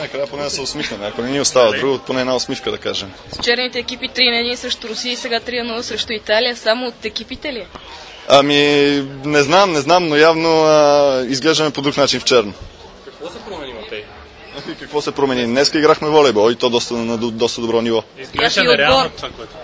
накрая поне да се усмихнем. Ако не ни остава друго, поне една усмивка да кажем. С черните екипи 3-1 срещу Русия и сега 3-0 срещу Италия. Само от екипите ли? Не знам, но явно изглеждаме по друг начин в черно. Какво се промени, Матей? Какво се промени? Днеска играхме волейбол и то на доста добро ниво. Изглежда нереално това, което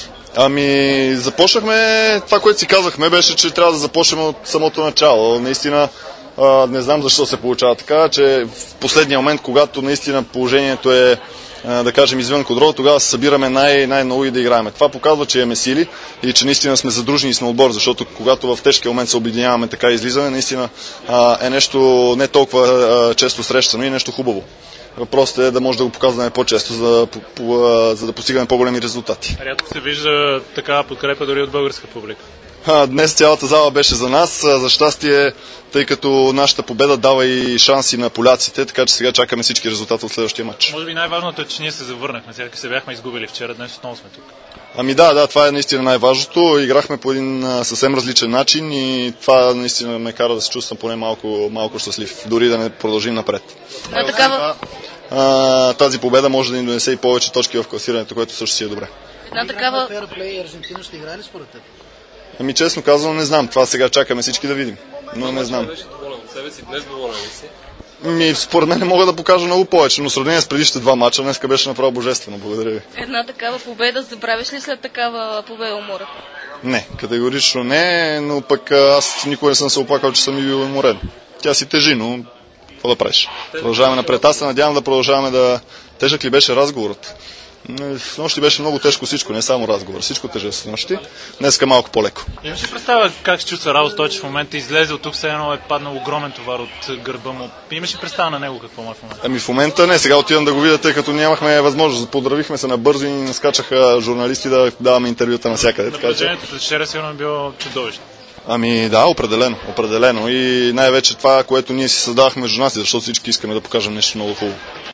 започнахме, това, което си казахме, беше, че трябва да започнем от самото начало. Наистина, не знам защо се получава така, че в последния момент, когато наистина положението е, да кажем, извън контрол, тогава се събираме най-много и да играем. Това показва, че имаме сили и че наистина сме задружни и сме отбор, защото когато в тежкия момент се обединяваме така и излизаме, наистина е нещо не толкова често срещано и нещо хубаво. Въпросът е да може да го показваме по-често, за да постигаме по-големи резултати. Рядко се вижда такава подкрепа дори от българска публика. Днес цялата зала беше за нас. За щастие, тъй като нашата победа дава и шанси на поляците, така че сега чакаме всички резултати от следващия матч. Може би най-важното е, че ние се завърнахме. Сега се бяхме изгубили вчера, днес отново сме тук. Да, това е наистина най-важното. Играхме по един съвсем различен начин и това наистина ме кара да се чувствам поне малко щастлив, дори да не продължим напред. Тази победа може да ни донесе и повече точки в класирането, което също си е добре. Една такава... Фейерплей Аржентина ще играе ли според теб? Честно казвам, не знам. Това сега чакаме всички да видим. Но не знам. Беше доволен от себе си, днес доволен ли си? Според мен не мога да покажа много повече, но в сравнение с предишните два мача, днеска беше направо божествено. Благодаря ви. Една такава победа, забравяш ли след такава победа умора? Не, категорично не, но пък аз никога не съм се оплакал, че съм и бил уморен. Тя си тежи, но какво да правиш? Продължаваме напред. Аз се надявам да продължаваме да... Тежък ли беше разговорът? В нощи беше много тежко всичко, не само разговор. Всичко тежа с нощи. Днеска малко по-леко. Имаш ли представа как се чувства Радо Стойчев в момента? Излезе от тук, все едно е паднал огромен товар от гърба му. Имаш ли представа на него какво му е в момента? В момента не. Сега отивам да го видя, тъй като нямахме възможност. Подравихме се набързо и ни скачаха журналисти да даваме интервюта навсякъде. Напрежението след вчера сигурно е било чудовищно. Определено. И най-вече това, което ние си създавахме между нас, защото всички искаме да покажем нещо много хубаво.